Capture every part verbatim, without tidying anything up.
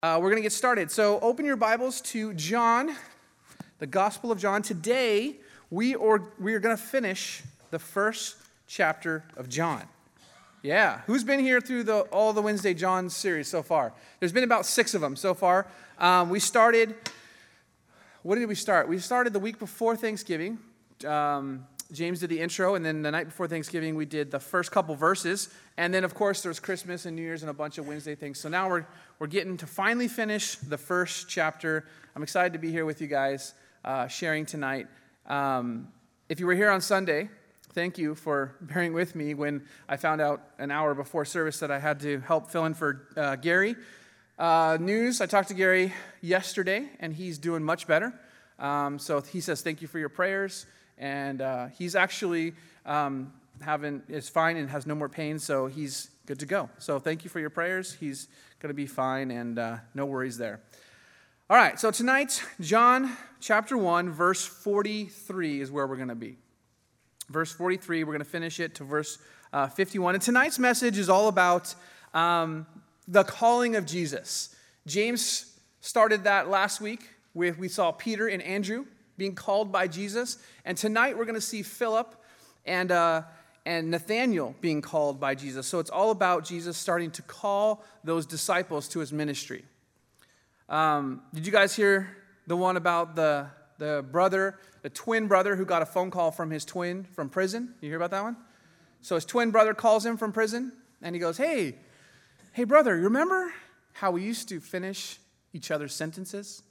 Uh, we're going to get started. So open your Bibles to John, the Gospel of John. Today, we are, we are going to finish the first chapter of John. Yeah. Who's been here through the all the Wednesday John series so far? There's been about six of them so far. Um, we started, what did we start? We started the week before Thanksgiving. Um, James did the intro, and then the night before Thanksgiving, we did the first couple verses. And then, of course, there's Christmas and New Year's and a bunch of Wednesday things. So now we're we're getting to finally finish the first chapter. I'm excited to be here with you guys, uh, sharing tonight. Um, if you were here on Sunday, thank you for bearing with me when I found out an hour before service that I had to help fill in for uh, Gary. Uh, news, I talked to Gary yesterday, and he's doing much better. Um, so he says thank you for your prayers. And uh, he's actually um, having is fine and has no more pain, so he's good to go. So thank you for your prayers. He's going to be fine, and uh, no worries there. All right, so tonight, John chapter one, verse forty-three is where we're going to be. Verse forty-three, we're going to finish it to verse uh, fifty-one. And tonight's message is all about um, the calling of Jesus. James started that last week with, we saw Peter and Andrew being called by Jesus. And tonight we're going to see Philip and uh, and Nathaniel being called by Jesus. So it's all about Jesus starting to call those disciples to his ministry. Um, did you guys hear the one about the, the brother, the twin brother who got a phone call from his twin from prison? You hear about that one? So his twin brother calls him from prison, and he goes, hey, hey brother, you remember how we used to finish each other's sentences?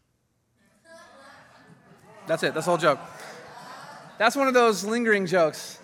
That's it. That's the whole joke. That's one of those lingering jokes.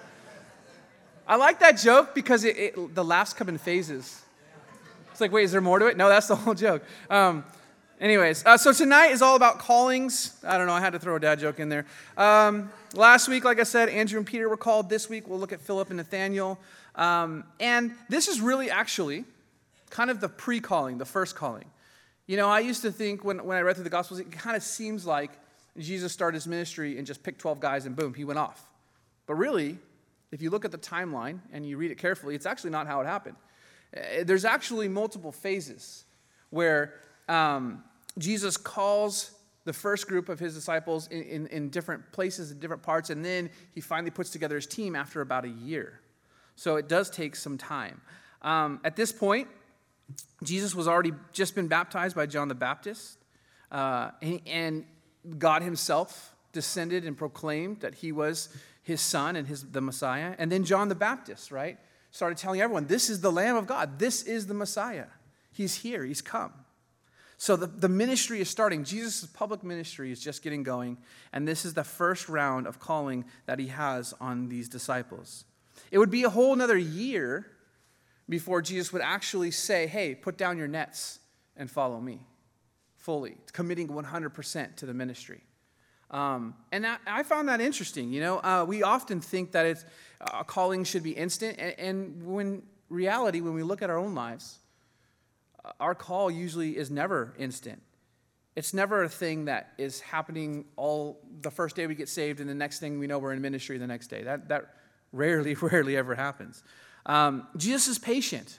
I like that joke because it, it, the laughs come in phases. It's like, wait, is there more to it? No, that's the whole joke. Um, anyways, uh, so tonight is all about callings. I don't know. I had to throw a dad joke in there. Um, last week, like I said, Andrew and Peter were called. This week, we'll look at Philip and Nathaniel. Um, and this is really actually kind of the pre-calling, the first calling. You know, I used to think when, when I read through the Gospels, it kind of seems like Jesus started his ministry and just picked twelve guys and boom, he went off. But really, if you look at the timeline and you read it carefully, it's actually not how it happened. There's actually multiple phases where um, Jesus calls the first group of his disciples in, in, in different places, in different parts, and then he finally puts together his team after about a year. So it does take some time. Um, at this point, Jesus was already just been baptized by John the Baptist, uh, and, and God himself descended and proclaimed that he was his son and his the Messiah. And then John the Baptist, right, started telling everyone, this is the Lamb of God. This is the Messiah. He's here. He's come. So the, the ministry is starting. Jesus' public ministry is just getting going. And this is the first round of calling that he has on these disciples. It would be a whole another year before Jesus would actually say, hey, put down your nets and follow me. Fully, committing one hundred percent to the ministry. Um, and that, I found that interesting. You know, uh, we often think that it's, a uh, calling should be instant. And, and when reality, when we look at our own lives, uh, our call usually is never instant. It's never a thing that is happening all the first day we get saved and the next thing we know we're in ministry the next day. That, that rarely, rarely ever happens. Um, Jesus is patient.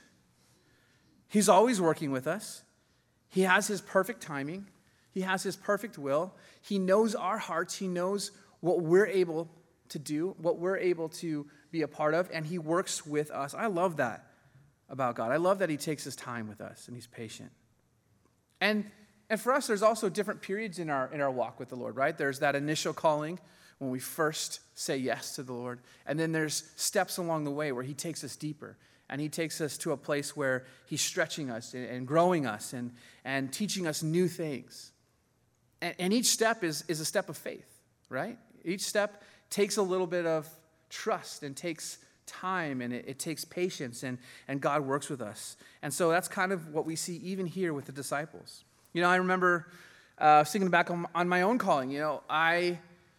He's always working with us. He has his perfect timing. He has his perfect will. He knows our hearts. He knows what we're able to do, what we're able to be a part of, and he works with us. I love that about God. I love that he takes his time with us and he's patient. And and for us, there's also different periods in our in our walk with the Lord, right? There's that initial calling when we first say yes to the Lord, and then there's steps along the way where he takes us deeper. And he takes us to a place where he's stretching us and growing us and, and teaching us new things. And, and each step is, is a step of faith, right? Each step takes a little bit of trust and takes time and it, it takes patience and, and God works with us. And so that's kind of what we see even here with the disciples. You know, I remember uh, thinking back on, on my own calling. You know, I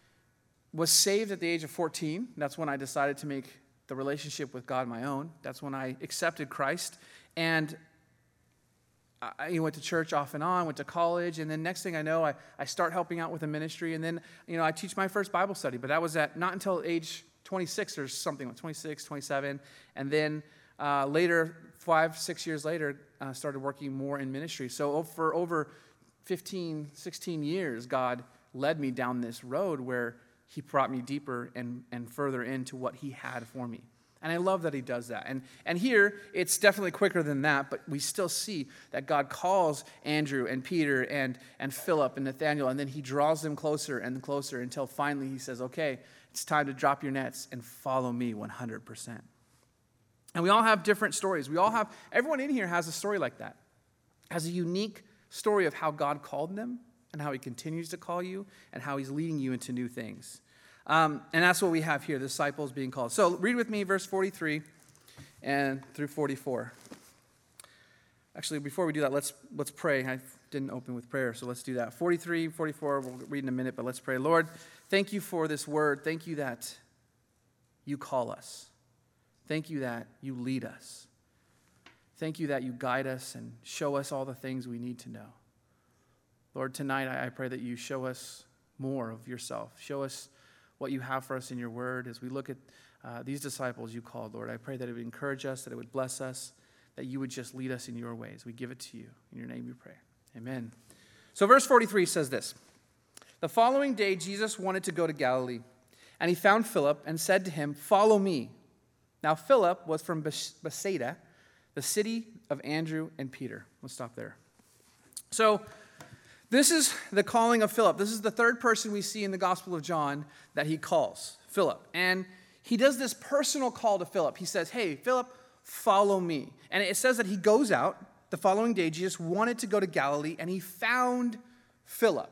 was saved at the age of fourteen. That's when I decided to make the relationship with God my own. That's when I accepted Christ. And I went to church off and on, went to college, and then next thing I know, I, I start helping out with a ministry, and then, you know, I teach my first Bible study, but that was at not until age twenty-six or something, twenty-six, twenty-seven, and then uh, later five, six years later, uh, started working more in ministry. So for over fifteen, sixteen years, God led me down this road where he brought me deeper and, and further into what he had for me. And I love that he does that. And, and here, it's definitely quicker than that, but we still see that God calls Andrew and Peter and, and Philip and Nathanael, and then he draws them closer and closer until finally he says, okay, it's time to drop your nets and follow me one hundred percent. And we all have different stories. We all have, everyone in here has a story like that, has a unique story of how God called them and how he continues to call you and how he's leading you into new things. Um, and that's what we have here, the disciples being called. So read with me verse forty-three and through forty-four. Actually, before we do that, let's let's pray. I didn't open with prayer, so let's do that. forty-three, forty-four, we'll read in a minute, but let's pray. Lord, thank you for this word. Thank you that you call us. Thank you that you lead us. Thank you that you guide us and show us all the things we need to know. Lord, tonight I pray that you show us more of yourself. Show us what you have for us in your word as we look at uh, these disciples you called, Lord. I pray that it would encourage us, that it would bless us, that you would just lead us in your ways. We give it to you. In your name we pray. Amen. So verse forty-three says this. The following day, Jesus wanted to go to Galilee, and he found Philip and said to him, follow me. Now Philip was from Bethsaida, the city of Andrew and Peter. Let's stop there. So this is the calling of Philip. This is the third person we see in the Gospel of John that he calls, Philip. And he does this personal call to Philip. He says, hey, Philip, follow me. And it says that he goes out the following day. Jesus wanted to go to Galilee, and he found Philip.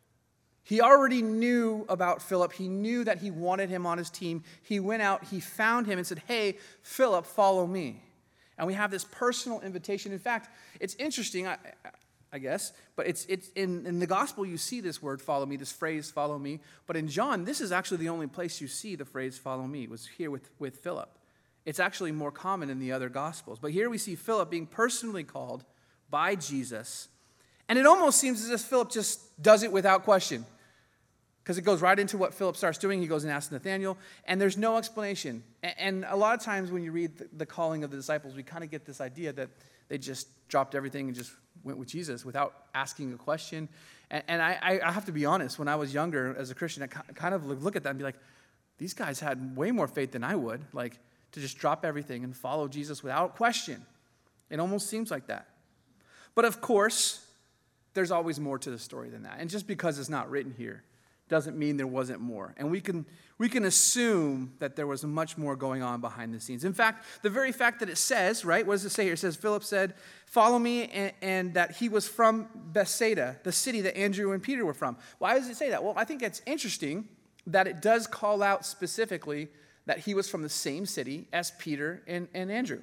He already knew about Philip. He knew that he wanted him on his team. He went out, he found him and said, hey, Philip, follow me. And we have this personal invitation. In fact, it's interesting, I, I guess, but it's it's in, in the gospel you see this word, follow me, this phrase, follow me. But in John, this is actually the only place you see the phrase, follow me. It was here with, with Philip. It's actually more common in the other gospels. But here we see Philip being personally called by Jesus. And it almost seems as if Philip just does it without question. Because it goes right into what Philip starts doing. He goes and asks Nathanael, and there's no explanation. And a lot of times when you read the calling of the disciples, we kind of get this idea that they just dropped everything and just went with Jesus without asking a question. And I, I have to be honest, when I was younger as a Christian, I kind of look at that and be like, these guys had way more faith than I would, like to just drop everything and follow Jesus without question. It almost seems like that. But of course, there's always more to the story than that. And just because it's not written here doesn't mean there wasn't more. And we can we can assume that there was much more going on behind the scenes. In fact, the very fact that it says, right, what does it say here? It says, Philip said, follow me, and, and that he was from Bethsaida, the city that Andrew and Peter were from. Why does it say that? Well, I think it's interesting that it does call out specifically that he was from the same city as Peter and, and Andrew.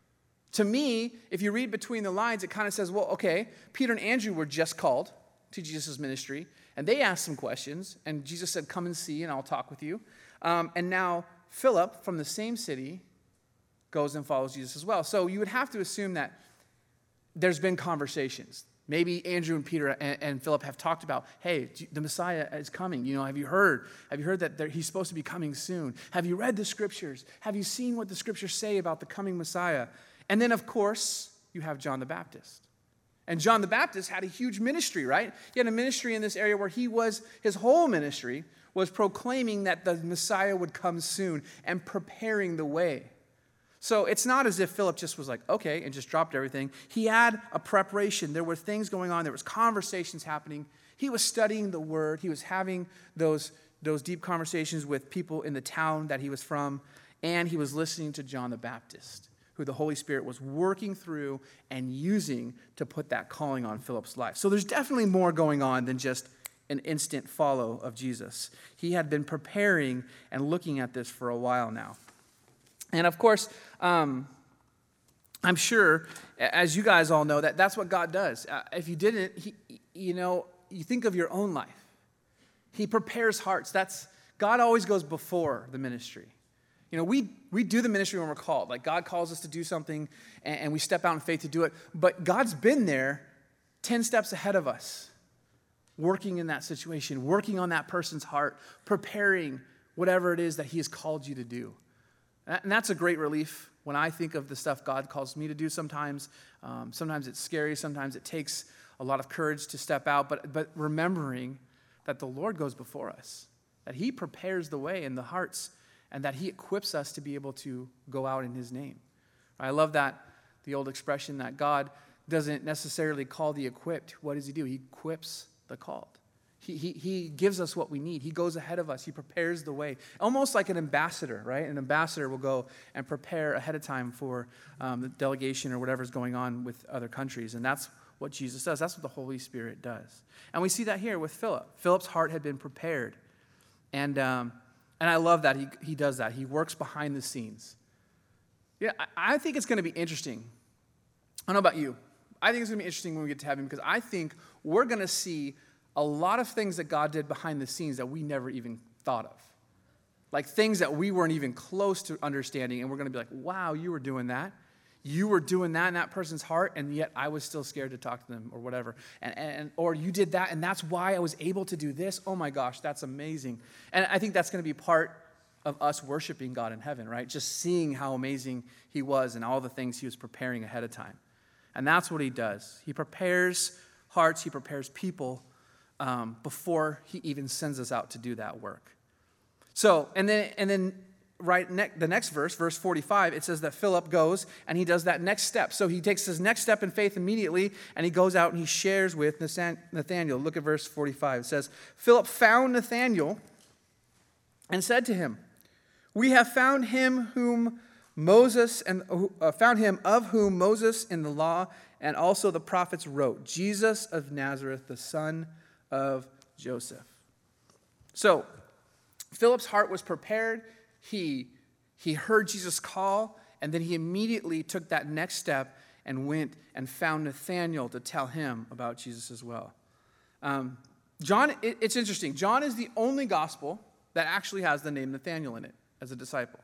To me, if you read between the lines, it kind of says, well, okay, Peter and Andrew were just called to Jesus' ministry, and they asked some questions, and Jesus said, come and see, and I'll talk with you. Um, and now Philip, from the same city, goes and follows Jesus as well. So you would have to assume that there's been conversations. Maybe Andrew and Peter and, and Philip have talked about, hey, the Messiah is coming. You know, have you heard? Have you heard that there, he's supposed to be coming soon? Have you read the scriptures? Have you seen what the scriptures say about the coming Messiah? And then, of course, you have John the Baptist. And John the Baptist had a huge ministry, right? He had a ministry in this area where he was, his whole ministry was proclaiming that the Messiah would come soon and preparing the way. So it's not as if Philip just was like, okay, and just dropped everything. He had a preparation. There were things going on. There was conversations happening. He was studying the word. He was having those, those deep conversations with people in the town that he was from. And he was listening to John the Baptist, who the Holy Spirit was working through and using to put that calling on Philip's life. So there's definitely more going on than just an instant follow of Jesus. He had been preparing and looking at this for a while now. And of course, um, I'm sure, as you guys all know, that that's what God does. Uh, if you didn't, he, you know, you think of your own life. He prepares hearts. That's God always goes before the ministry. You know, we we do the ministry when we're called. Like God calls us to do something, and, and we step out in faith to do it. But God's been there ten steps ahead of us, working in that situation, working on that person's heart, preparing whatever it is that he has called you to do. And that's a great relief when I think of the stuff God calls me to do sometimes. Um, sometimes it's scary. Sometimes it takes a lot of courage to step out. But, but remembering that the Lord goes before us, that he prepares the way in the hearts, and that he equips us to be able to go out in his name. I love that, the old expression that God doesn't necessarily call the equipped. What does he do? He equips the called. He, he, he gives us what we need. He goes ahead of us. He prepares the way. Almost like an ambassador, right? An ambassador will go and prepare ahead of time for um, the delegation or whatever's going on with other countries. And that's what Jesus does. That's what the Holy Spirit does. And we see that here with Philip. Philip's heart had been prepared. And um, and I love that he, he does that. He works behind the scenes. Yeah, I, I think it's going to be interesting. I don't know about you. I think it's going to be interesting when we get to heaven, because I think we're going to see a lot of things that God did behind the scenes that we never even thought of. Like things that we weren't even close to understanding, and we're going to be like, wow, you were doing that. You were doing that in that person's heart, and yet I was still scared to talk to them or whatever. And, and Or you did that, and that's why I was able to do this. Oh my gosh, that's amazing. And I think that's going to be part of us worshiping God in heaven, right? Just seeing how amazing he was and all the things he was preparing ahead of time. And that's what he does. He prepares hearts, he prepares people um, before he even sends us out to do that work. So, and then, and then right ne- the next verse, verse forty-five, it says that Philip goes and he does that next step. So he takes his next step in faith immediately, and he goes out and he shares with Nathanael. Look at verse forty-five. It says, Philip found Nathanael and said to him, "We have found him whom Moses and uh, found him of whom Moses in the law and also the prophets wrote, Jesus of Nazareth, the son of Joseph." So Philip's heart was prepared. He, he heard Jesus' call, and then he immediately took that next step and went and found Nathanael to tell him about Jesus as well. Um, John, it, it's interesting. John is the only gospel that actually has the name Nathanael in it as a disciple.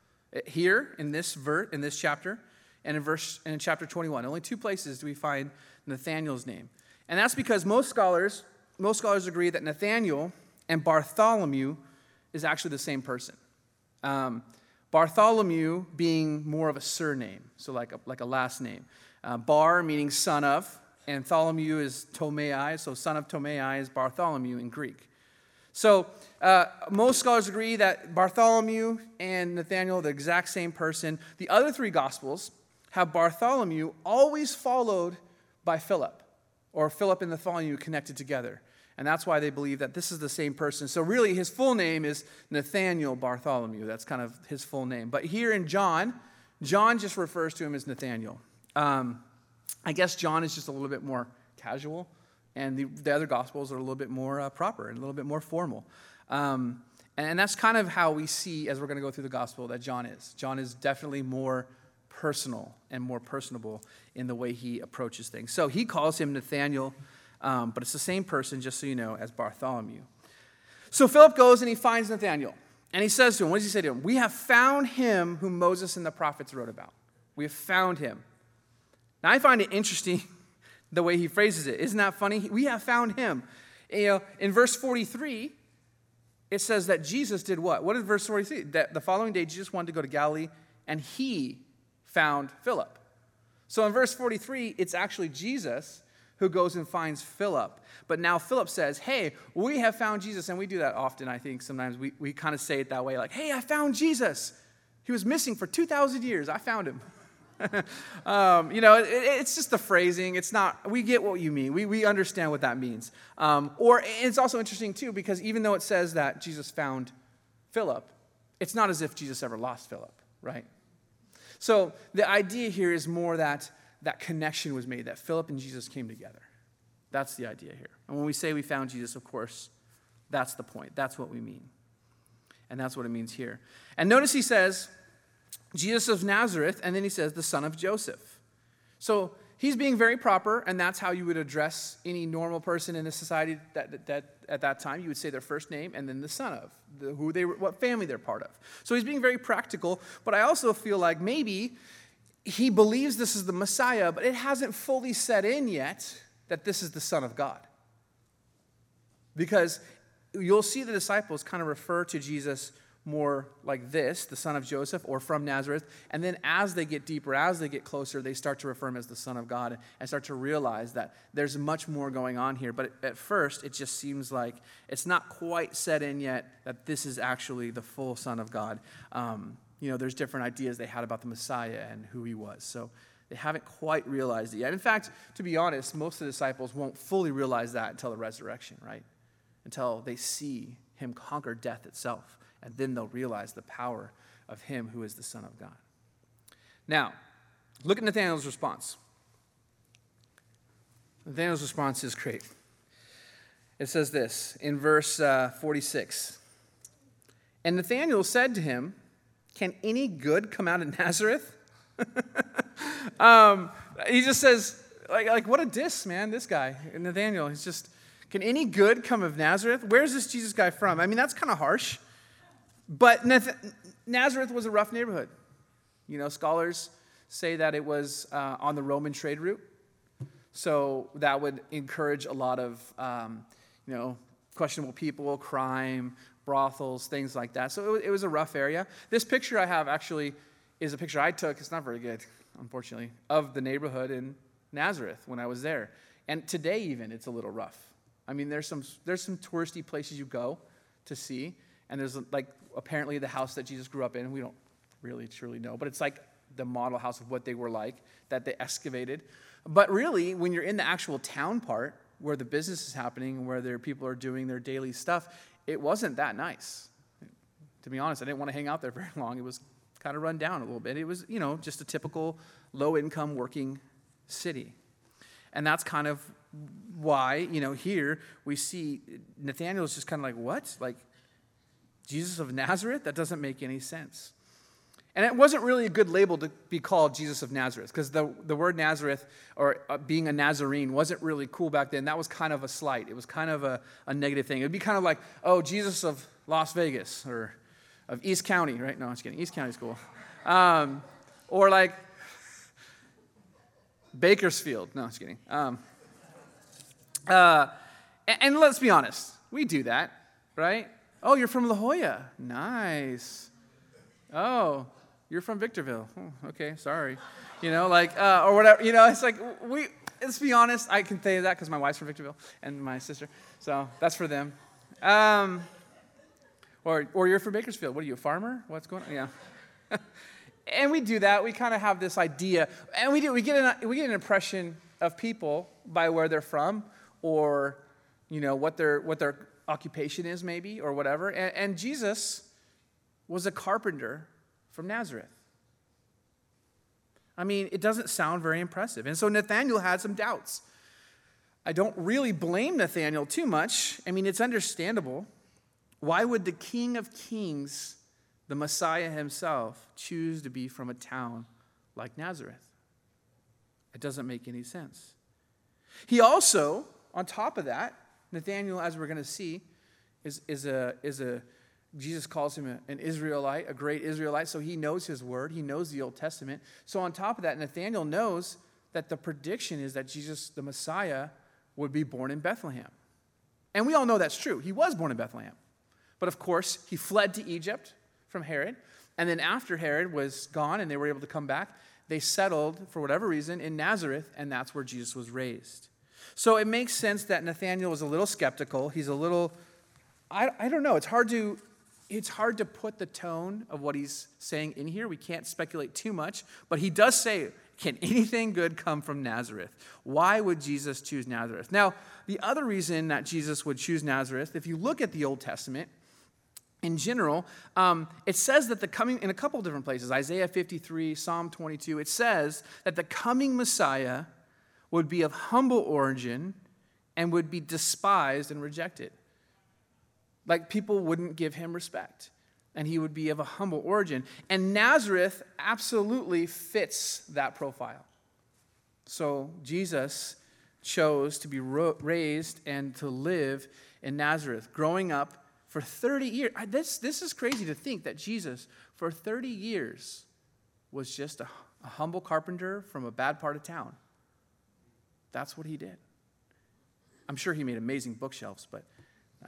Here in this verse, in this chapter, and in verse and in chapter twenty-one, only two places do we find Nathanael's name, and that's because most scholars, most scholars agree that Nathanael and Bartholomew is actually the same person. Um, Bartholomew being more of a surname, so like a, like a last name. Uh, Bar meaning son of, and Tholomew is Tomei, so son of Tomei is Bartholomew in Greek. So uh, most scholars agree that Bartholomew and Nathanael are the exact same person. The other three Gospels have Bartholomew always followed by Philip, or Philip and Nathanael connected together. And that's why they believe that this is the same person. So really his full name is Nathanael Bartholomew. That's kind of his full name. But here in John, John just refers to him as Nathanael. Um, I guess John is just a little bit more casual. And the, the other Gospels are a little bit more uh, proper and a little bit more formal. Um, and that's kind of how we see, as we're going to go through the Gospel, that John is. John is definitely more personal and more personable in the way he approaches things. So he calls him Nathanael, um, but it's the same person, just so you know, as Bartholomew. So Philip goes and he finds Nathanael. And he says to him, what does he say to him? "We have found him whom Moses and the prophets wrote about." We have found him. Now I find it interesting the way he phrases it. Isn't that funny? We have found him. You know, in verse forty-three, it says that Jesus did what? What is verse forty-three? That the following day, Jesus wanted to go to Galilee, and he found Philip. So in verse forty-three, it's actually Jesus who goes and finds Philip. But now Philip says, hey, we have found Jesus. And we do that often, I think. Sometimes we, we kind of say it that way, like, hey, I found Jesus. He was missing for two thousand years. I found him. um, you know, it, it's just the phrasing. It's not, we get what you mean. We we understand what that means. Um, or it's also interesting, too, because even though it says that Jesus found Philip, it's not as if Jesus ever lost Philip, right? So the idea here is more that that connection was made, that Philip and Jesus came together. That's the idea here. And when we say we found Jesus, of course, that's the point. That's what we mean. And that's what it means here. And notice he says, Jesus of Nazareth, and then he says, the son of Joseph. So he's being very proper, and that's how you would address any normal person in a society that, that, that at that time. You would say their first name and then the son of, the, who they were, what family they're part of. So he's being very practical, but I also feel like maybe he believes this is the Messiah, but it hasn't fully set in yet that this is the Son of God. Because you'll see the disciples kind of refer to Jesus more like this, the son of Joseph, or from Nazareth. And then as they get deeper, as they get closer, they start to refer him as the Son of God and start to realize that there's much more going on here. But at first, it just seems like it's not quite set in yet that this is actually the full Son of God. Um, you know, there's different ideas they had about the Messiah and who he was. So they haven't quite realized it yet. In fact, to be honest, most of the disciples won't fully realize that until the resurrection, right? Until they see him conquer death itself. And then they'll realize the power of him who is the Son of God. Now, look at Nathanael's response. Nathanael's response is great. It says this in verse uh, forty-six. And Nathanael said to him, can any good come out of Nazareth? um, he just says, like, like, what a diss, man, this guy, Nathanael. He's just, can any good come of Nazareth? Where's this Jesus guy from? I mean, that's kind of harsh. But Nazareth was a rough neighborhood. You know, scholars say that it was uh, on the Roman trade route. So that would encourage a lot of, um, you know, questionable people, crime, brothels, things like that. So it, it was a rough area. This picture I have actually is a picture I took. It's not very good, unfortunately, of the neighborhood in Nazareth when I was there. And today even, it's a little rough. I mean, there's some there's some touristy places you go to see. And there's like apparently the house that Jesus grew up in. We don't really truly know, but it's like the model house of what they were like that they excavated. But really, when you're in the actual town part where the business is happening, where their people are doing their daily stuff, it wasn't that nice. To be honest, I didn't want to hang out there very long. It was kind of run down a little bit. It was, you know, just a typical low-income working city. And that's kind of why, you know, here we see Nathanael's just kind of like, what? Like, Jesus of Nazareth? That doesn't make any sense. And it wasn't really a good label to be called Jesus of Nazareth, because the, the word Nazareth, or uh, being a Nazarene, wasn't really cool back then. That was kind of a slight. It was kind of a, a negative thing. It would be kind of like, oh, Jesus of Las Vegas, or of East County, right? No, I'm just kidding. East County's cool. Um, or like Bakersfield. No, I'm just kidding. Um, uh, and, and let's be honest. We do that, right? Oh, you're from La Jolla. Nice. Oh, you're from Victorville. Oh, okay, sorry. You know, like, uh, or whatever. You know, it's like, we, let's be honest. I can say that because my wife's from Victorville and my sister. So that's for them. Um, or, or you're from Bakersfield. What are you, a farmer? What's going on? Yeah. And we do that. We kind of have this idea. And we do. We get an, we get an impression of people by where they're from, or, you know, what their what their occupation is maybe, or whatever. And, and Jesus was a carpenter from Nazareth. I mean, it doesn't sound very impressive. And so Nathanael had some doubts. I don't really blame Nathanael too much. I mean, it's understandable. Why would the King of Kings, the Messiah himself, choose to be from a town like Nazareth? It doesn't make any sense. He also, on top of that, Nathanael, as we're going to see, is, is a, is a, Jesus calls him a, an Israelite, a great Israelite, so he knows his word. He knows the Old Testament. So on top of that, Nathanael knows that the prediction is that Jesus, the Messiah, would be born in Bethlehem. And we all know that's true. He was born in Bethlehem. But of course, he fled to Egypt from Herod. And then after Herod was gone and they were able to come back, they settled, for whatever reason, in Nazareth, and that's where Jesus was raised. So it makes sense that Nathanael was a little skeptical. He's a little, I, I don't know, it's hard to it's hard to put the tone of what he's saying in here. We can't speculate too much, but he does say, can anything good come from Nazareth? Why would Jesus choose Nazareth? Now, the other reason that Jesus would choose Nazareth, if you look at the Old Testament, in general, um, it says that the coming, in a couple of different places, Isaiah fifty-three, Psalm twenty-two, it says that the coming Messiah would be of humble origin and would be despised and rejected. Like, people wouldn't give him respect, and he would be of a humble origin. And Nazareth absolutely fits that profile. So Jesus chose to be ro- raised and to live in Nazareth, growing up for thirty years. This, this is crazy to think that Jesus, for thirty years, was just a, a humble carpenter from a bad part of town. That's what he did. I'm sure he made amazing bookshelves, but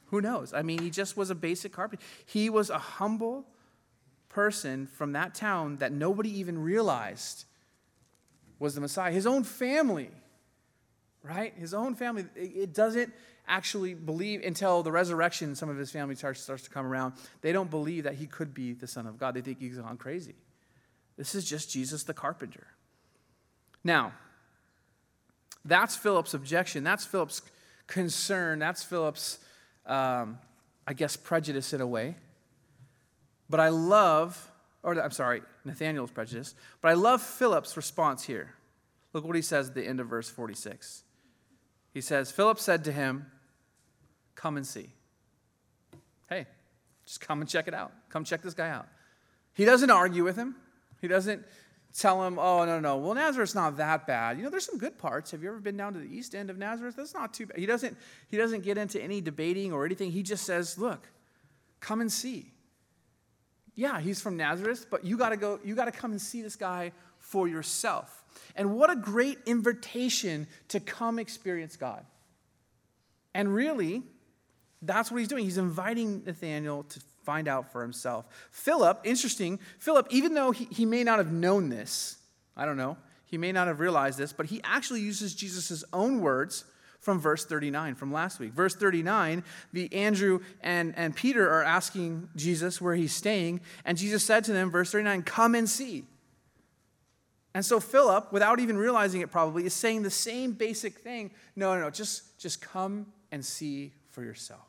Who knows? I mean, he just was a basic carpenter. He was a humble person from that town that nobody even realized was the Messiah. His own family, right? His own family, it doesn't actually believe until the resurrection, some of his family starts, starts to come around. They don't believe that he could be the Son of God. They think he's gone crazy. This is just Jesus the carpenter. Now, that's Philip's objection. That's Philip's concern. That's Philip's, um, I guess, prejudice in a way. But I love, or I'm sorry, Nathanael's prejudice. But I love Philip's response here. Look what he says at the end of verse forty-six. He says, Philip said to him, come and see. Hey, just come and check it out. Come check this guy out. He doesn't argue with him. He doesn't tell him, oh, no, no, well, Nazareth's not that bad. You know, there's some good parts. Have you ever been down to the east end of Nazareth? That's not too bad. He doesn't, he doesn't get into any debating or anything. He just says, look, come and see. Yeah, he's from Nazareth, but you got to go, you got to come and see this guy for yourself. And what a great invitation to come experience God. And really, that's what he's doing. He's inviting Nathanael to find out for himself. Philip, interesting, Philip, even though he, he may not have known this, I don't know, he may not have realized this, but he actually uses Jesus' own words from verse thirty-nine from last week. Verse thirty-nine, the Andrew and, and Peter are asking Jesus where he's staying, and Jesus said to them, verse thirty-nine, come and see. And so Philip, without even realizing it probably, is saying the same basic thing. No, no, no, just, just come and see for yourself.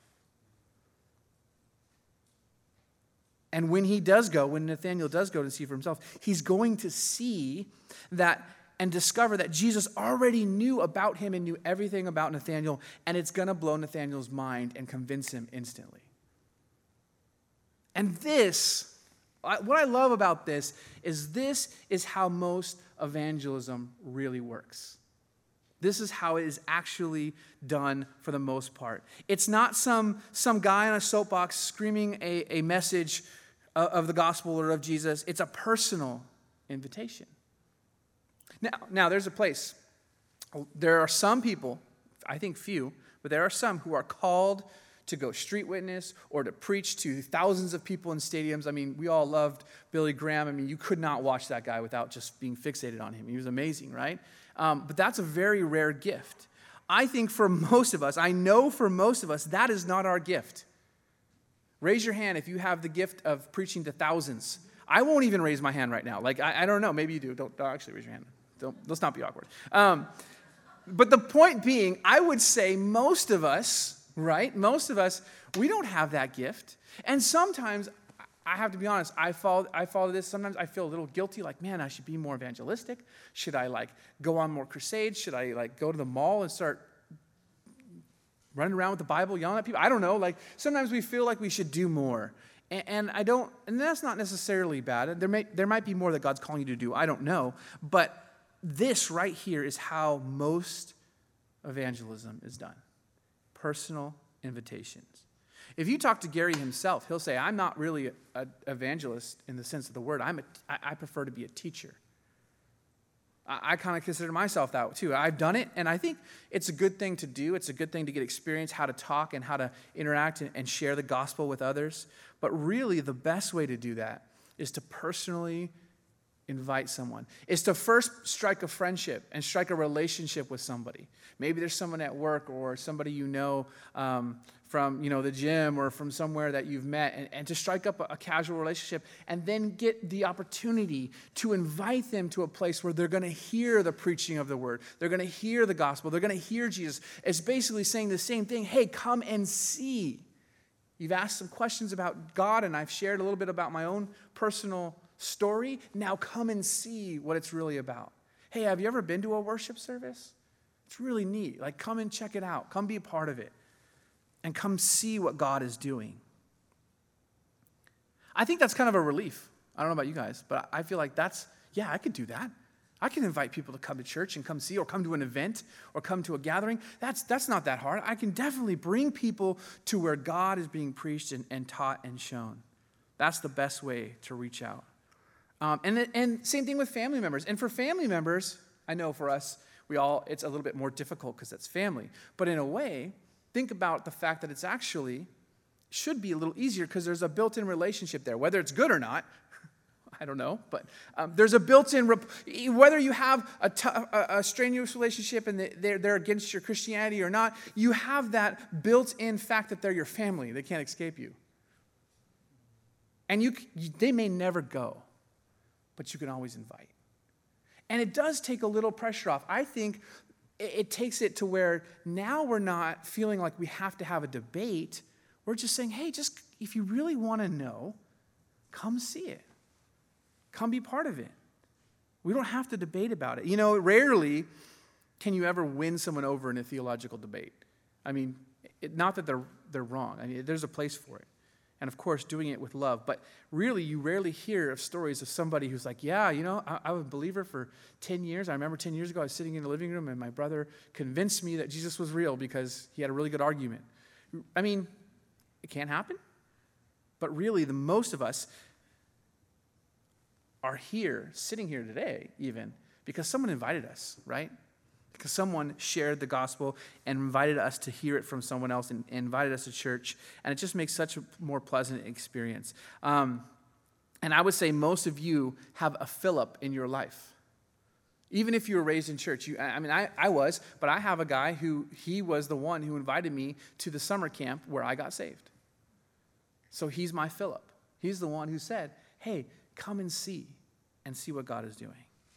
And when he does go, when Nathanael does go to see for himself, he's going to see that and discover that Jesus already knew about him and knew everything about Nathanael, and it's going to blow Nathanael's mind and convince him instantly. And this, what I love about this is this is how most evangelism really works. This is how it is actually done for the most part. It's not some, some guy on a soapbox screaming a, a message of the gospel or of Jesus. It's a personal invitation. Now, now, there's a place. There are some people, I think few, but there are some who are called to go street witness or to preach to thousands of people in stadiums. I mean, we all loved Billy Graham. I mean, you could not watch that guy without just being fixated on him. He was amazing, right? Um, but that's a very rare gift. I think for most of us, I know for most of us, that is not our gift. Raise your hand if you have the gift of preaching to thousands. I won't even raise my hand right now. Like, I, I don't know. Maybe you do. Don't, don't actually raise your hand. Don't, let's not be awkward. Um, but the point being, I would say most of us, right? Most of us, we don't have that gift. And sometimes, I have to be honest, I follow, I follow this. Sometimes I feel a little guilty, like, man, I should be more evangelistic. Should I, like, go on more crusades? Should I, like, go to the mall and start running around with the Bible, yelling at people? I don't know. Like, sometimes we feel like we should do more. And, and I don't, and that's not necessarily bad. There may, there might be more that God's calling you to do. I don't know. But this right here is how most evangelism is done. Personal invitations. If you talk to Gary himself, he'll say, I'm not really an evangelist in the sense of the word. I'm a, I, I prefer to be a teacher. I, I kind of consider myself that too. I've done it, and I think it's a good thing to do. It's a good thing to get experience, how to talk and how to interact and, and share the gospel with others. But really, the best way to do that is to personally invite someone, is to first strike a friendship and strike a relationship with somebody. Maybe there's someone at work or somebody you know um, from you know the gym or from somewhere that you've met, and, and to strike up a, a casual relationship and then get the opportunity to invite them to a place where they're going to hear the preaching of the word. They're going to hear the gospel. They're going to hear Jesus. It's basically saying the same thing. Hey, come and see. You've asked some questions about God, and I've shared a little bit about my own personal story. Now come and see what it's really about. Hey, have you ever been to a worship service? It's really neat. Like, come and check it out. Come be a part of it. And come see what God is doing. I think that's kind of a relief. I don't know about you guys, but I feel like that's, yeah, I could do that. I can invite people to come to church and come see, or come to an event, or come to a gathering. That's that's not that hard. I can definitely bring people to where God is being preached and, and taught and shown. That's the best way to reach out. Um, and, and same thing with family members. And for family members, I know for us, we all, it's a little bit more difficult because it's family. But in a way, think about the fact that it's actually should be a little easier because there's a built-in relationship there. Whether it's good or not, I don't know, but um, there's a built-in, rep- whether you have a, t- a, a strenuous relationship and they're, they're against your Christianity or not, you have that built-in fact that they're your family. They can't escape you. And you, you they may never go, but you can always invite. And it does take a little pressure off. I think it, it takes it to where now we're not feeling like we have to have a debate. We're just saying, hey, just if you really want to know, come see it. Come be part of it. We don't have to debate about it. You know, rarely can you ever win someone over in a theological debate. I mean, it, not that they're they're wrong. I mean, there's a place for it. And of course, doing it with love. But really, you rarely hear of stories of somebody who's like, yeah, you know, I, I was a believer for ten years. I remember ten years ago, I was sitting in the living room and my brother convinced me that Jesus was real because he had a really good argument. I mean, it can't happen. But really, the most of us are here, sitting here today even, because someone invited us, right? Because someone shared the gospel and invited us to hear it from someone else and, and invited us to church. And it just makes such a more pleasant experience. Um, and I would say most of you have a Philip in your life. Even if you were raised in church. You, I mean, I, I was, but I have a guy who, he was the one who invited me to the summer camp where I got saved. So he's my Philip. He's the one who said, hey, come and see, and see what God is doing.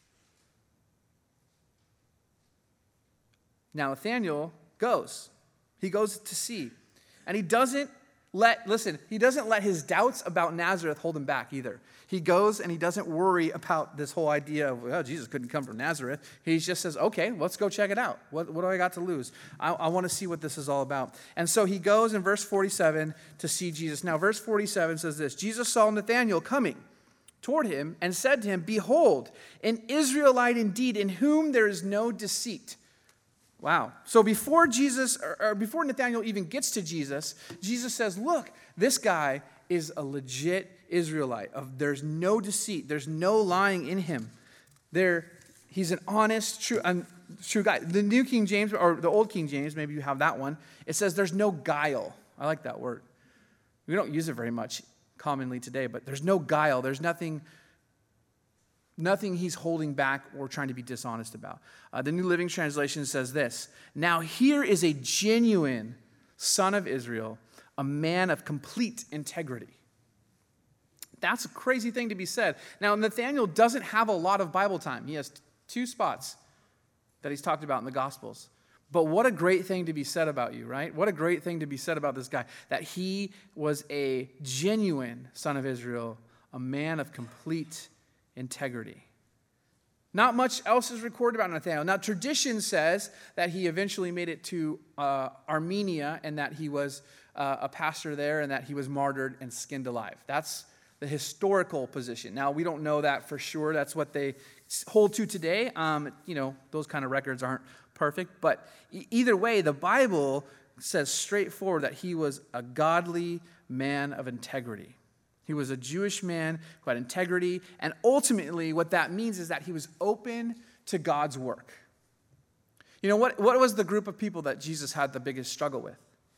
Now, Nathanael goes. He goes to see. And he doesn't let, listen, he doesn't let his doubts about Nazareth hold him back either. He goes and he doesn't worry about this whole idea of, oh, Jesus couldn't come from Nazareth. He just says, okay, let's go check it out. What, what do I got to lose? I, I want to see what this is all about. And so he goes in verse forty-seven to see Jesus. Now, verse forty-seven says this, Jesus saw Nathanael coming toward him and said to him, behold, an Israelite indeed, in whom there is no deceit. Wow. So before Jesus, or, or before Nathanael even gets to Jesus, Jesus says, look, this guy is a legit Israelite. Of there's no deceit. There's no lying in him. There, he's an honest, true, um, true guy. The New King James, or the Old King James, maybe you have that one, it says there's no guile. I like that word. We don't use it very much commonly today, but there's no guile. There's nothing, nothing he's holding back or trying to be dishonest about. Uh, the New Living Translation says this, now here is a genuine son of Israel, a man of complete integrity. That's a crazy thing to be said. Now, Nathanael doesn't have a lot of Bible time. He has two spots that he's talked about in the Gospels. But what a great thing to be said about you, right? What a great thing to be said about this guy, that he was a genuine son of Israel, a man of complete integrity. Not much else is recorded about Nathanael. Now, tradition says that he eventually made it to uh, Armenia and that he was uh, a pastor there and that he was martyred and skinned alive. That's the historical position. Now, we don't know that for sure. That's what they hold to today. Um, you know, those kind of records aren't perfect. But e- either way, the Bible says straightforward that he was a godly man of integrity. He was a Jewish man who had integrity. And ultimately, what that means is that he was open to God's work. You know, what, what was the group of people that Jesus had the biggest struggle with?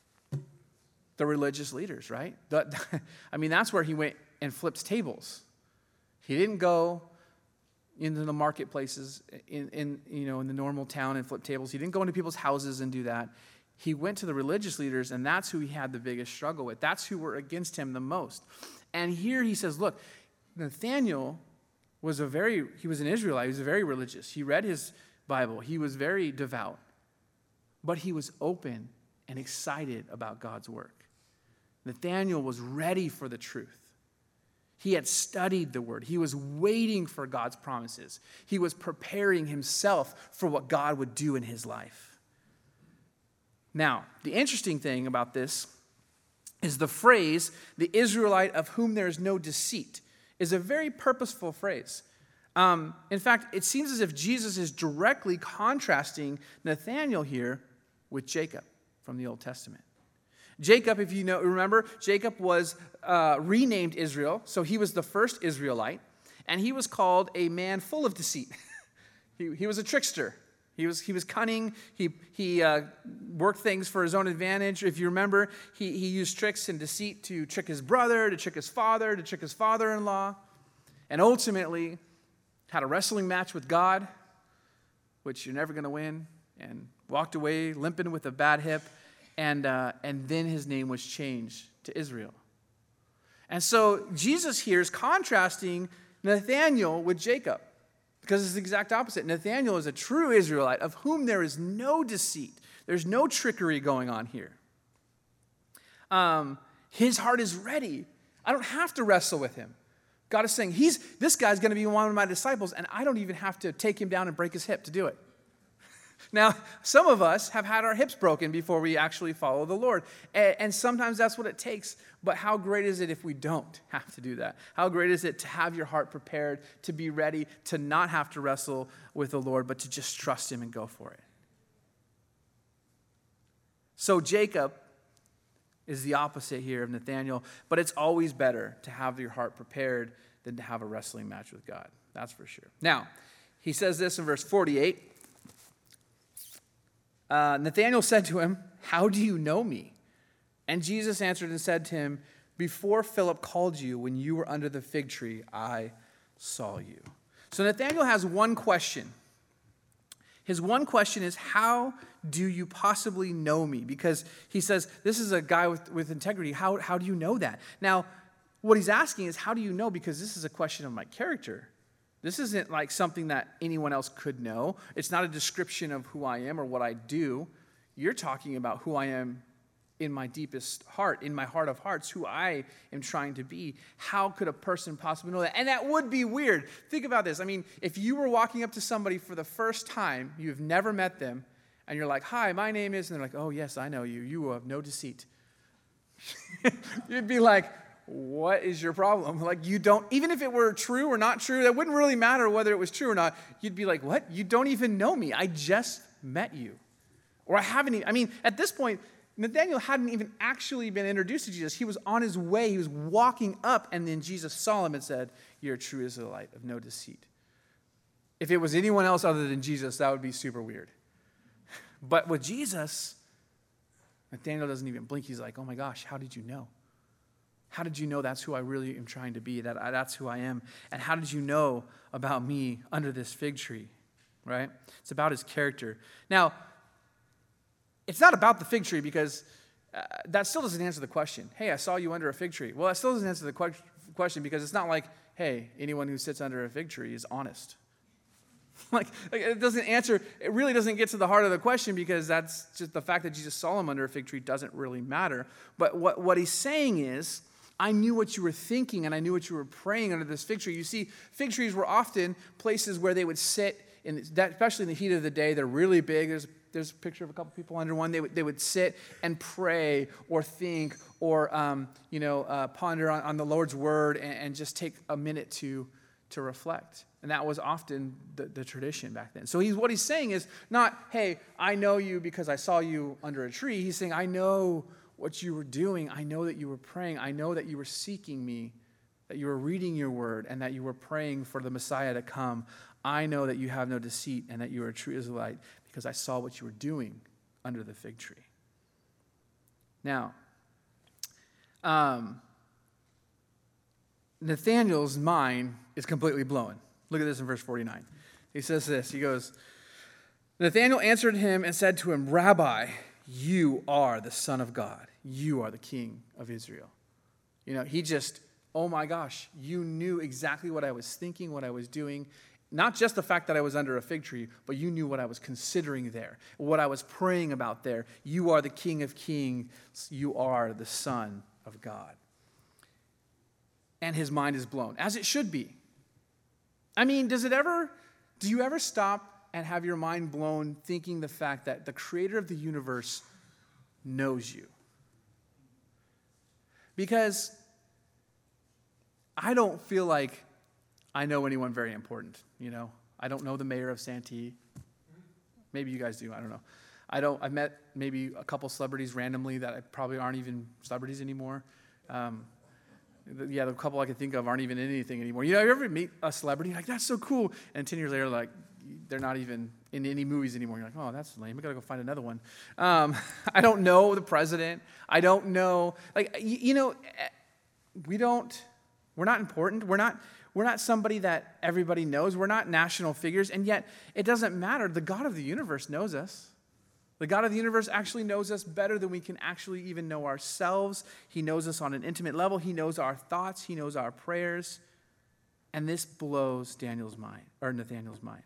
The religious leaders, right? The, I mean, that's where he went and flips tables. He didn't go into the marketplaces in, in you know in the normal town and flip tables. He didn't go into people's houses and do that. He went to the religious leaders, and that's who he had the biggest struggle with. That's who were against him the most. And here he says, look, Nathanael was a very, he was an Israelite. He was very religious. He read his Bible. He was very devout. But he was open and excited about God's work. Nathanael was ready for the truth. He had studied the word. He was waiting for God's promises. He was preparing himself for what God would do in his life. Now, the interesting thing about this is the phrase, the Israelite of whom there is no deceit, is a very purposeful phrase. Um, in fact, it seems as if Jesus is directly contrasting Nathanael here with Jacob from the Old Testament. Jacob, if you know, remember, Jacob was uh, renamed Israel, so he was the first Israelite, and he was called a man full of deceit. he, he was a trickster. He was, he was cunning. He, he uh, worked things for his own advantage. If you remember, he, he used tricks and deceit to trick his brother, to trick his father, to trick his father-in-law, and ultimately had a wrestling match with God, which you're never going to win, and walked away limping with a bad hip, and, uh, and then his name was changed to Israel. And so Jesus here is contrasting Nathanael with Jacob. Because it's the exact opposite. Nathanael is a true Israelite of whom there is no deceit. There's no trickery going on here. Um, his heart is ready. I don't have to wrestle with him. God is saying, He's this guy's going to be one of my disciples, and I don't even have to take him down and break his hip to do it. Now, some of us have had our hips broken before we actually follow the Lord. And, and sometimes that's what it takes. But how great is it if we don't have to do that? How great is it to have your heart prepared, to be ready, to not have to wrestle with the Lord, but to just trust Him and go for it? So Jacob is the opposite here of Nathanael, but it's always better to have your heart prepared than to have a wrestling match with God. That's for sure. Now, he says this in verse forty-eight. Uh, Nathanael said to him, "How do you know me?" And Jesus answered and said to him, "Before Philip called you, when you were under the fig tree, I saw you." So Nathanael has one question. His one question is, how do you possibly know me? Because he says, this is a guy with, with integrity. How, how do you know that? Now, what he's asking is, how do you know? Because this is a question of my character. This isn't like something that anyone else could know. It's not a description of who I am or what I do. You're talking about who I am in my deepest heart, in my heart of hearts, who I am trying to be. How could a person possibly know that? And that would be weird. Think about this. I mean, if you were walking up to somebody for the first time, you've never met them, and you're like, "Hi, my name is," and they're like, "Oh, yes, I know you. You have no deceit." You'd be like, what is your problem? Like, you don't, even if it were true or not true, that wouldn't really matter whether it was true or not. You'd be like, what? You don't even know me. I just met you. Or I haven't even, I mean, at this point, Nathanael hadn't even actually been introduced to Jesus. He was on his way. He was walking up, and then Jesus saw him and said, "You're a true Israelite of no deceit." If it was anyone else other than Jesus, that would be super weird. But with Jesus, Nathanael doesn't even blink. He's like, "Oh my gosh, how did you know? How did you know that's who I really am trying to be, that I, that's who I am? And how did you know about me under this fig tree?" Right? It's about his character. Now, it's not about the fig tree because uh, that still doesn't answer the question. Hey, I saw you under a fig tree. Well, that still doesn't answer the que- question because it's not like, hey, anyone who sits under a fig tree is honest. like, like, it doesn't answer, it really doesn't get to the heart of the question because that's just the fact that Jesus saw him under a fig tree doesn't really matter. But what, what he's saying is, I knew what you were thinking and I knew what you were praying under this fig tree. You see, fig trees were often places where they would sit, in that, especially in the heat of the day. They're really big. There's, there's a picture of a couple people under one. They would, they would sit and pray or think or um, you know, uh, ponder on, on the Lord's word and, and just take a minute to, to reflect. And that was often the, the tradition back then. So he's, what he's saying is not, hey, I know you because I saw you under a tree. He's saying, I know what you were doing. I know that you were praying. I know that you were seeking me, that you were reading your word, and that you were praying for the Messiah to come. I know that you have no deceit and that you are a true Israelite because I saw what you were doing under the fig tree. Now, um, Nathanael's mind is completely blown. Look at this in verse forty-nine. He says this. He goes, Nathanael answered him and said to him, "Rabbi, you are the Son of God. You are the King of Israel." You know, he just, oh my gosh, you knew exactly what I was thinking, what I was doing. Not just the fact that I was under a fig tree, but you knew what I was considering there, what I was praying about there. You are the King of Kings. You are the Son of God. And his mind is blown, as it should be. I mean, does it ever, do you ever stop and have your mind blown thinking the fact that the creator of the universe knows you? Because I don't feel like I know anyone very important, you know. I don't know the mayor of Santee. Maybe you guys do, I don't know. I don't, I've met maybe a couple celebrities randomly that probably aren't even celebrities anymore. Um, yeah, the couple I can think of aren't even in anything anymore. You know, you ever meet a celebrity, you're like, that's so cool. And ten years later, like, they're not even in any movies anymore. You're like, oh, that's lame. We got to go find another one. Um, I don't know the president. I don't know. Like, you, you know, we don't, we're not important. We're not, we're not somebody that everybody knows. We're not national figures. And yet, it doesn't matter. The God of the universe knows us. The God of the universe actually knows us better than we can actually even know ourselves. He knows us on an intimate level. He knows our thoughts. He knows our prayers. And this blows Daniel's mind, or Nathaniel's mind.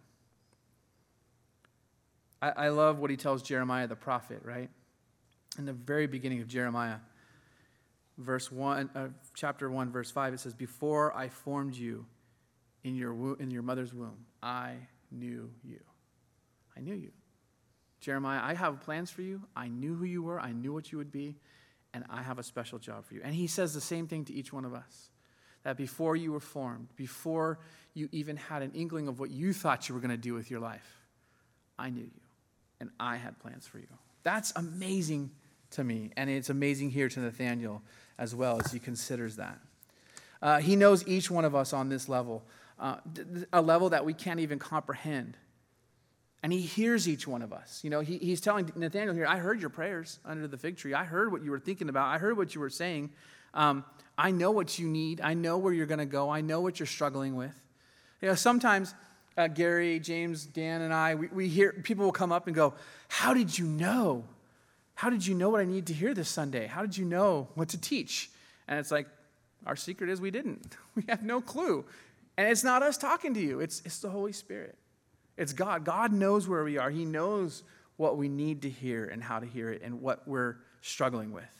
I, I love what he tells Jeremiah the prophet, right? In the very beginning of Jeremiah, verse one, uh, chapter one, verse five, it says, "Before I formed you in your wo- in your mother's womb, I knew you." I knew you. Jeremiah, I have plans for you. I knew who you were. I knew what you would be. And I have a special job for you. And he says the same thing to each one of us. That before you were formed, before you even had an inkling of what you thought you were going to do with your life, I knew you. And I had plans for you. That's amazing to me. And it's amazing here to Nathaniel as well as he considers that. Uh, he knows each one of us on this level, uh, a level that we can't even comprehend. And he hears each one of us. You know, he, he's telling Nathaniel here, I heard your prayers under the fig tree. I heard what you were thinking about. I heard what you were saying. Um, I know what you need. I know where you're going to go. I know what you're struggling with. You know, sometimes uh, Gary, James, Dan, and I, we, we hear people will come up and go, how did you know? How did you know what I need to hear this Sunday? How did you know what to teach? And it's like, our secret is we didn't. We have no clue. And it's not us talking to you. It's, it's the Holy Spirit. It's God. God knows where we are. He knows what we need to hear and how to hear it and what we're struggling with.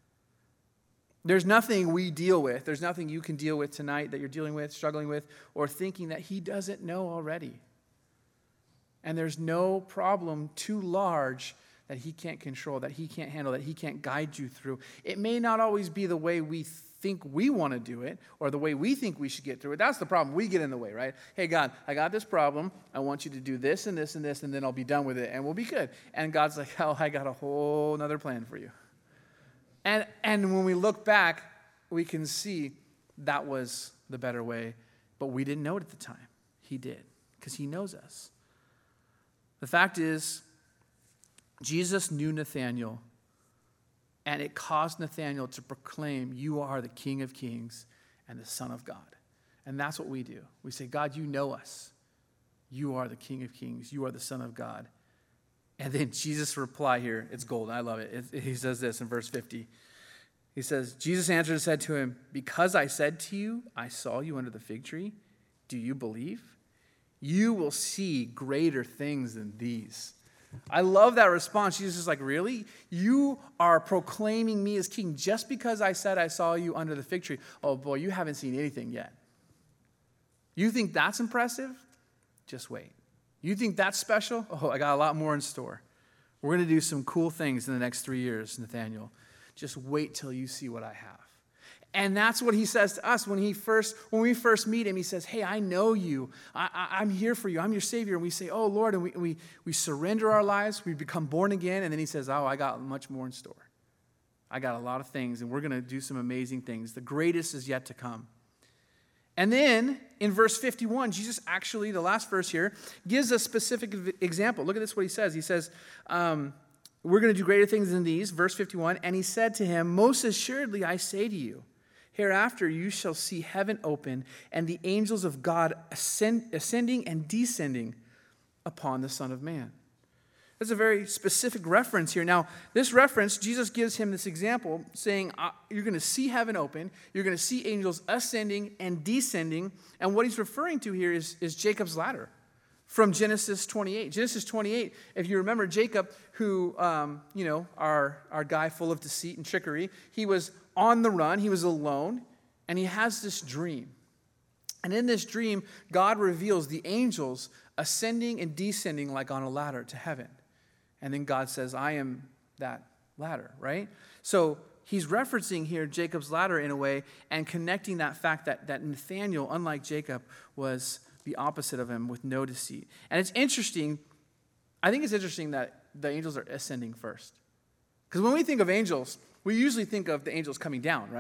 There's nothing we deal with. There's nothing you can deal with tonight that you're dealing with, struggling with, or thinking that he doesn't know already. And there's no problem too large that he can't control, that he can't handle, that he can't guide you through. It may not always be the way we think we want to do it or the way we think we should get through it. That's the problem. We get in the way, right? Hey, God, I got this problem. I want you to do this and this and this, and then I'll be done with it, and we'll be good. And God's like, hell, I got a whole nother plan for you. And, and when we look back, we can see that was the better way, but we didn't know it at the time. He did, because he knows us. The fact is, Jesus knew Nathanael, and it caused Nathanael to proclaim, you are the King of Kings and the Son of God. And that's what we do. We say, God, you know us. You are the King of Kings. You are the Son of God. And then Jesus' reply here, it's gold. I love it. it. He says this in verse fifty. He says, Jesus answered and said to him, because I said to you, I saw you under the fig tree, do you believe? You will see greater things than these. I love that response. Jesus is like, really? You are proclaiming me as king just because I said I saw you under the fig tree. Oh boy, you haven't seen anything yet. You think that's impressive? Just wait. You think that's special? Oh, I got a lot more in store. We're going to do some cool things in the next three years, Nathaniel. Just wait till you see what I have. And that's what he says to us when he first, when we first meet him. He says, hey, I know you. I, I, I'm here for you. I'm your Savior. And we say, oh, Lord, and we, we, we surrender our lives. We become born again. And then he says, oh, I got much more in store. I got a lot of things, and we're going to do some amazing things. The greatest is yet to come. And then in verse fifty-one, Jesus actually, the last verse here, gives a specific example. Look at this, what he says. He says, um, we're going to do greater things than these. Verse fifty-one, and he said to him, most assuredly I say to you, hereafter you shall see heaven open and the angels of God ascend, ascending and descending upon the Son of Man. That's a very specific reference here. Now, this reference, Jesus gives him this example saying, uh, you're going to see heaven open, you're going to see angels ascending and descending, and what he's referring to here is, is Jacob's ladder from Genesis twenty-eight. Genesis twenty-eight, if you remember Jacob, who, um, you know, our, our guy full of deceit and trickery, he was on the run, he was alone, and he has this dream. And in this dream, God reveals the angels ascending and descending like on a ladder to heaven. And then God says, I am that ladder, right? So he's referencing here Jacob's ladder in a way and connecting that fact that, that Nathanael, unlike Jacob, was the opposite of him with no deceit. And it's interesting, I think it's interesting that the angels are ascending first. Because when we think of angels, we usually think of the angels coming down, right?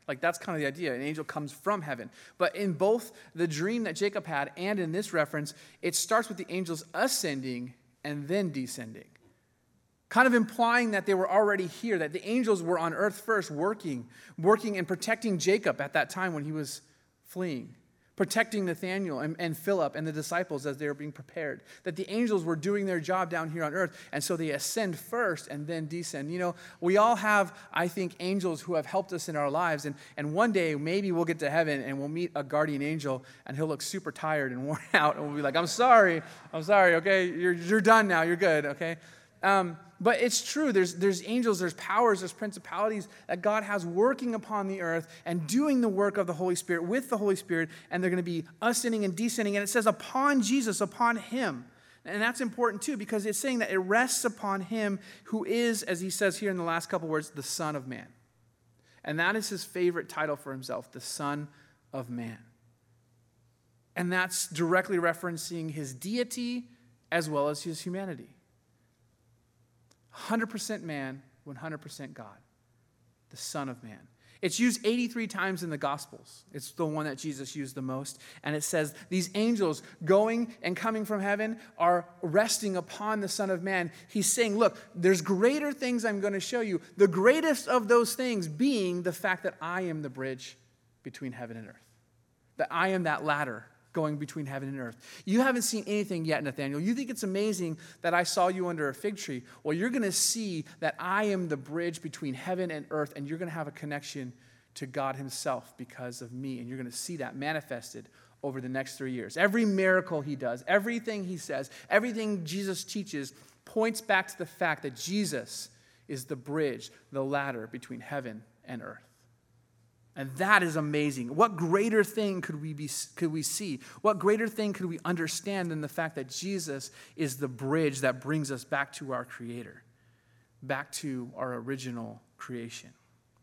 Like, that's kind of the idea. An angel comes from heaven. But in both the dream that Jacob had and in this reference, it starts with the angels ascending and then descending, kind of implying that they were already here, that the angels were on earth first working, working and protecting Jacob at that time when he was fleeing, protecting Nathanael and, and Philip and the disciples as they were being prepared, that the angels were doing their job down here on earth, and so they ascend first and then descend. You know, we all have, I think, angels who have helped us in our lives, and, and one day maybe we'll get to heaven and we'll meet a guardian angel, and he'll look super tired and worn out, and we'll be like, I'm sorry, I'm sorry, okay, you're, you're done now, you're good, okay? Um, but it's true. There's, there's angels, there's powers, there's principalities that God has working upon the earth and doing the work of the Holy Spirit with the Holy Spirit, and they're going to be ascending and descending. And it says upon Jesus, upon him. And that's important too, because it's saying that it rests upon him who is, as he says here in the last couple words, the Son of Man. And that is his favorite title for himself, the Son of Man. And that's directly referencing his deity as well as his humanity. one hundred percent man, one hundred percent God, the Son of Man. It's used eighty-three times in the Gospels. It's the one that Jesus used the most. And it says these angels going and coming from heaven are resting upon the Son of Man. He's saying, look, there's greater things I'm going to show you. The greatest of those things being the fact that I am the bridge between heaven and earth. That I am that ladder going between heaven and earth. You haven't seen anything yet, Nathanael. You think it's amazing that I saw you under a fig tree. Well, you're going to see that I am the bridge between heaven and earth, and you're going to have a connection to God himself because of me, and you're going to see that manifested over the next three years. Every miracle he does, everything he says, everything Jesus teaches points back to the fact that Jesus is the bridge, the ladder between heaven and earth. And that is amazing. What greater thing could we be, could we see? What greater thing could we understand than the fact that Jesus is the bridge that brings us back to our Creator, back to our original creation?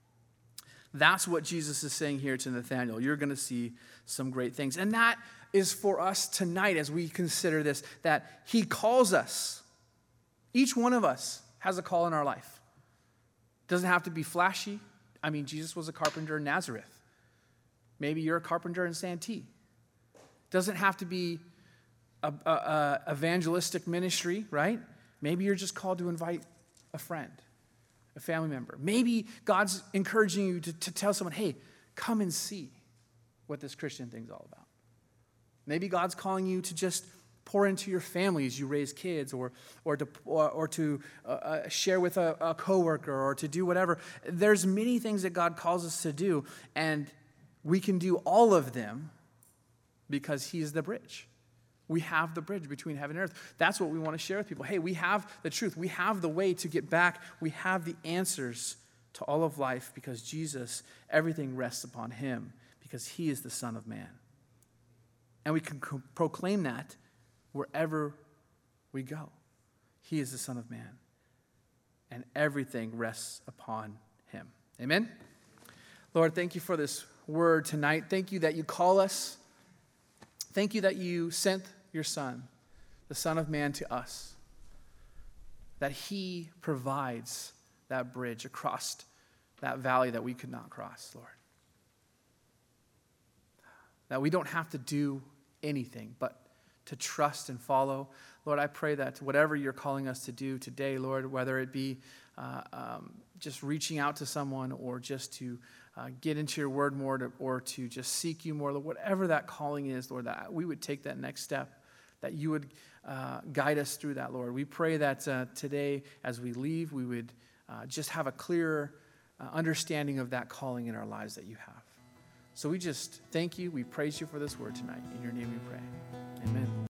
That's what Jesus is saying here to Nathanael. You're going to see some great things. And that is for us tonight as we consider this, that he calls us. Each one of us has a call in our life. Doesn't have to be flashy. I mean, Jesus was a carpenter in Nazareth. Maybe you're a carpenter in Santee. Doesn't have to be a, a, a evangelistic ministry, right? Maybe you're just called to invite a friend, a family member. Maybe God's encouraging you to, to tell someone, hey, come and see what this Christian thing's all about. Maybe God's calling you to just pour into your family as you raise kids, or or to or, or to uh, uh, share with a, a coworker, or to do whatever. There's many things that God calls us to do, and we can do all of them because he is the bridge. We have the bridge between heaven and earth. That's what we want to share with people. Hey, we have the truth. We have the way to get back. We have the answers to all of life because Jesus, everything rests upon him because he is the Son of Man. And we can co- proclaim that wherever we go. He is the Son of Man. And everything rests upon him. Amen? Lord, thank you for this word tonight. Thank you that you call us. Thank you that you sent your Son, the Son of Man, to us. That he provides that bridge across that valley that we could not cross, Lord. That we don't have to do anything but to trust and follow. Lord, I pray that whatever you're calling us to do today, Lord, whether it be uh, um, just reaching out to someone or just to uh, get into your word more to, or to just seek you more, Lord, whatever that calling is, Lord, that we would take that next step, that you would uh, guide us through that, Lord. We pray that uh, today as we leave, we would uh, just have a clearer uh, understanding of that calling in our lives that you have. So we just thank you. We praise you for this word tonight. In your name we pray. Amen.